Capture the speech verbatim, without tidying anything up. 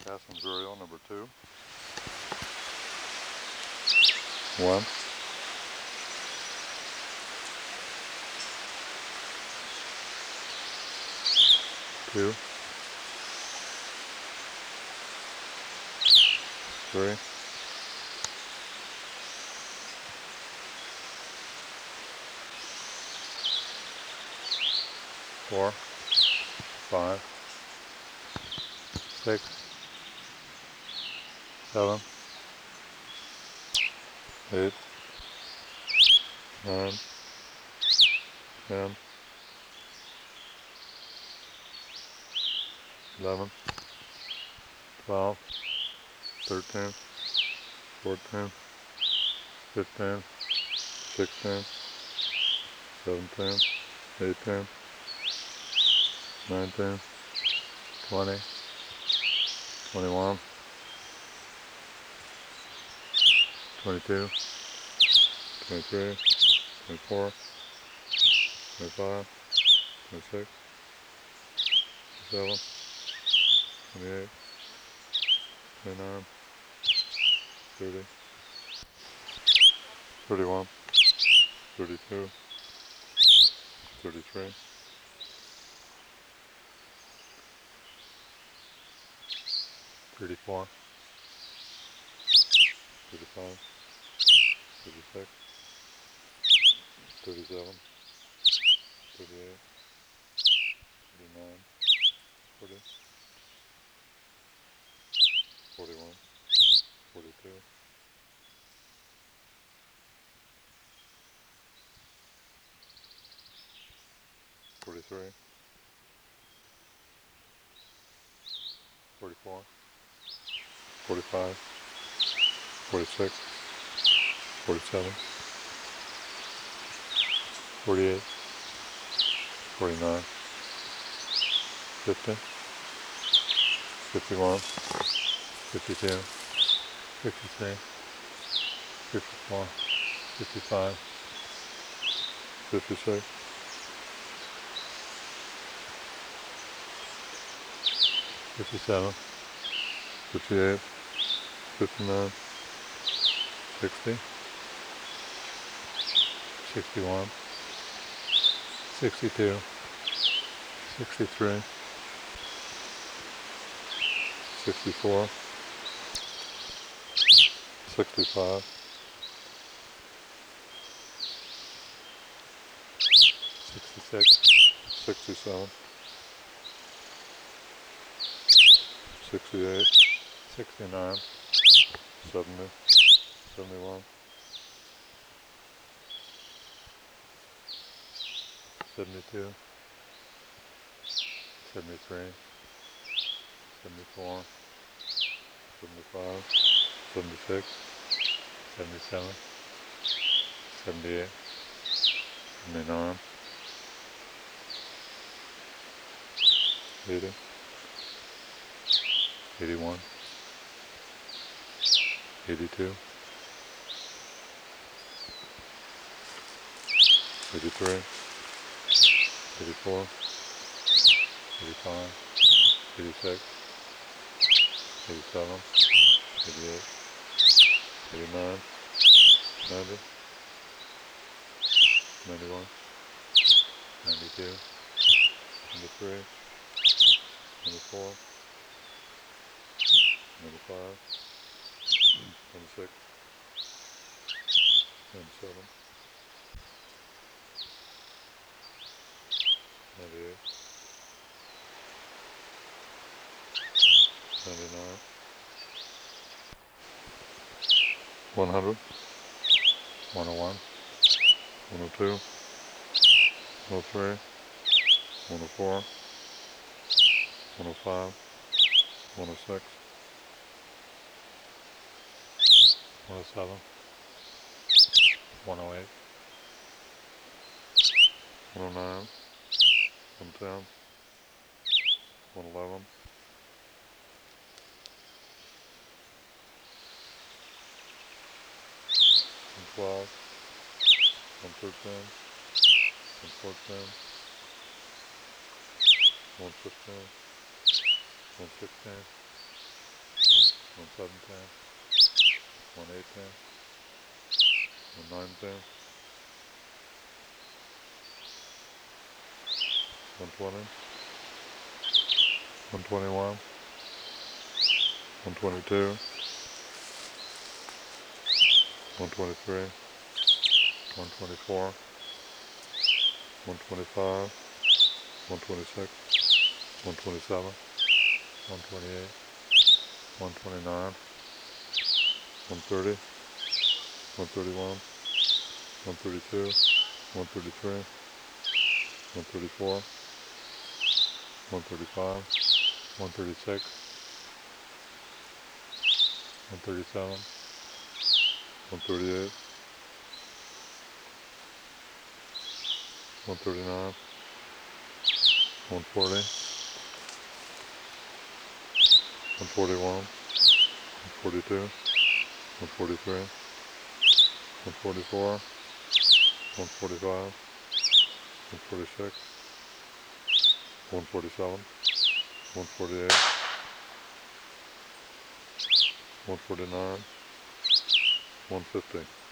Casting burial number two. One. Two. Three. Four. Five. Six. Seven. Eight. Nine. Ten. Eleven. Twelve. Thirteen. Fourteen. Fifteen. Sixteen. Seventeen. Eighteen. Nineteen. Twenty. Twenty-one. Twenty-two. Twenty-three. Twenty-four. Twenty-five. Twenty-six. Twenty-seven. Twenty-eight. Twenty-nine. Thirty. Thirty-one. Thirty-two. Thirty-three. Thirty-four. Thirty-five. Thirty-six. Thirty-seven. Thirty-eight. Thirty-nine. Forty. Forty-one. Forty-two. Forty-three. Forty-four. Forty-five. Forty-six. Forty-seven. Forty-eight. Forty-nine. Fifty. Fifty-one. Fifty-two. Fifty-three. Fifty-four. Fifty-five. Fifty-six. Fifty-seven. Fifty-eight. Fifty-nine. Sixty. Sixty-one. Sixty-two. Sixty-three. Sixty-four. Sixty-five. Sixty-six. Sixty-seven. Sixty-eight. Sixty-nine. Seventy. Seventy-one. Seventy-two. Seventy-three. Seventy-four. Seventy-five. Seventy-six. Seventy-seven. Seventy-eight. Seventy-nine. Eighty. Eighty-one. Eighty-two. Eighty-three. Eighty-four. Eighty-five. Eighty-six. Eighty-seven. Eighty-eight. Eighty-nine. Ninety. Ninety-one. Ninety-two. Ninety-three. Ninety-four. Ninety-five. Ninety-six. Ninety-seven. Ninety-eight. Ninety-nine. One hundred. One oh one. One oh two. One oh three. One oh four. One oh five. One oh six. One oh seven. One oh eight. One oh nine. One ten. One eleven. One twelve. One thirteen. One fourteen. One fifteen. One sixteen. one seven ten, one eight ten, one nine ten, one twenty, one twenty-one, one twenty-two, one twenty-three, one twenty-four, one twenty-five, one twenty-six, one twenty-seven, one twenty-eight, one twenty-nine, one thirty, one thirty-one, one thirty-two, one thirty-three, one thirty-four, one thirty-five, one thirty-six, one thirty-seven, one thirty-eight, one thirty-nine, one forty, one forty-one, one forty-two, one forty-three, one forty-four, one forty-five, one forty-six, one forty-seven, one forty-eight, one forty-nine, one fifty.